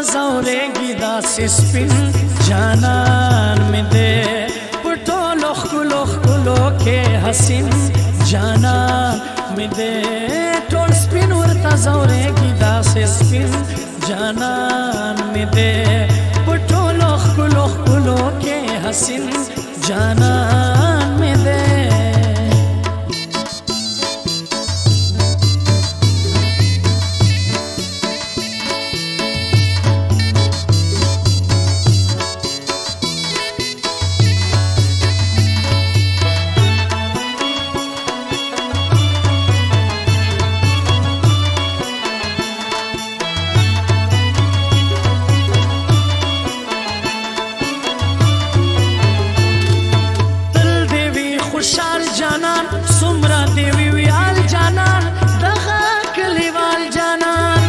زورېږي داسې سپین جانان مې دی په ټولو ښکلو ښکلو کې حسین جانان مې دی ټول سپین ورته زورېږي داسې سپین جانان مې دی په ټولو ښکلو ښکلو کې حسین جانان مې دی خوشحال جانان سمرا دیوی ویال جانان دغه کلیوال جانان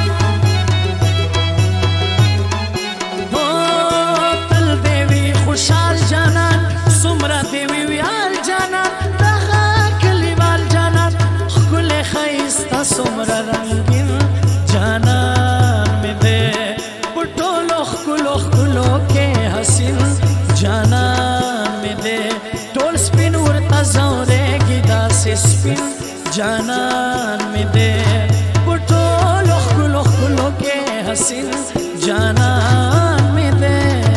تل دیوی خوشحال جانان سمرا دیوی ویال جانان دغه کلیوال جانان ښکل ښایسته سمرا رنګین جانان مې دی په ټولو ښکلو ښکلو کې حسین جانان مې دی ټول سپین ورته زورېږي داسې سپین جانان مې دی په ټولو ښکلو ښکلو کې حسین جانان مې دی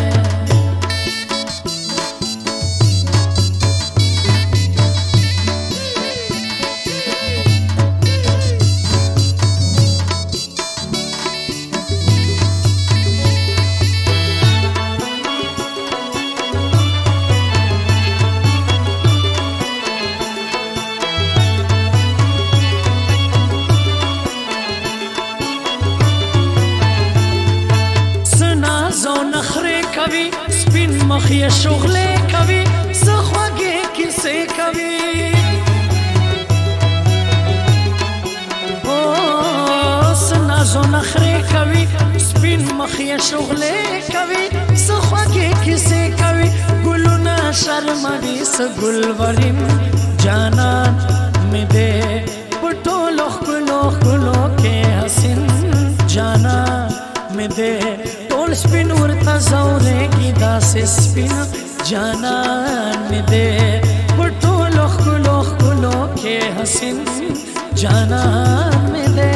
سپین مخ یې شغلې کوي څه خوږې کیسې کوي څه ناز و نخرې کوي سپین مخ یې شغلې کوي څه خوږې کیسې کوي ګلونه شرموي څه ګلورین جانان مې دی په ټولو ښکلو ښکلو کې حسین جانان مې دی ټول سپین ورته زورېږي داسې سپین جانان مې دی په ټولو ښکلو ښکلو کې حسین جانان مې دی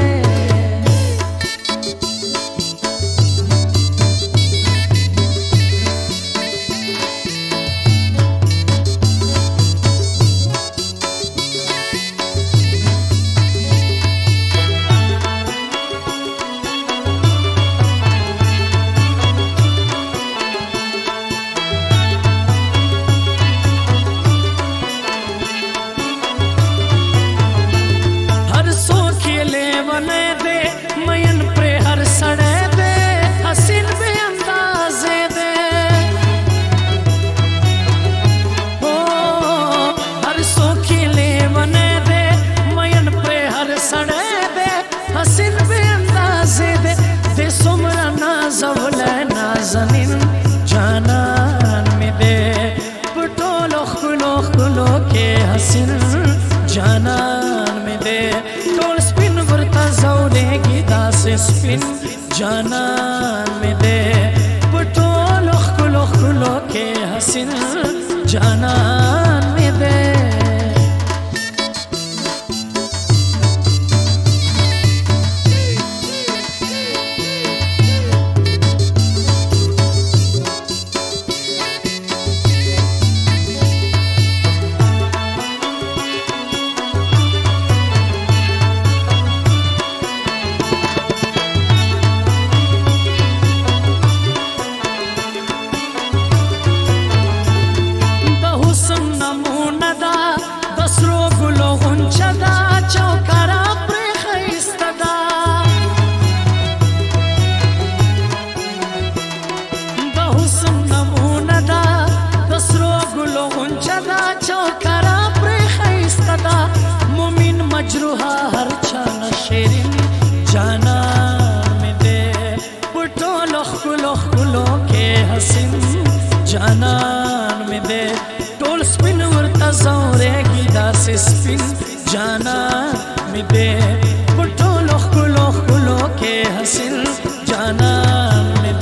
نازنین جانان مې دی په ټولو ښکلو ښکلو کې حسین جانان مې دی ټول سپین ورته زورېږي داسې سپین جانان مې دی په ټولو ښکلو ښکلو کې حسین جانان مې دی مجروحه هر چانه شیرین جانان مې دی په ټولو ښکلو ښکلو کې حسین جانان مې دی ټول سپین ورته زورېږي داسې سپین جانان مې دی په ټولو ښکلو ښکلو کې حسین جانان مې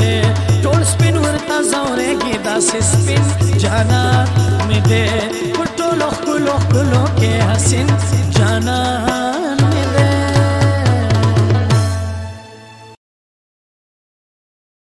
داسې سپین جانان مې دې په ټولو ښکلو ښکلو کې حسین جانان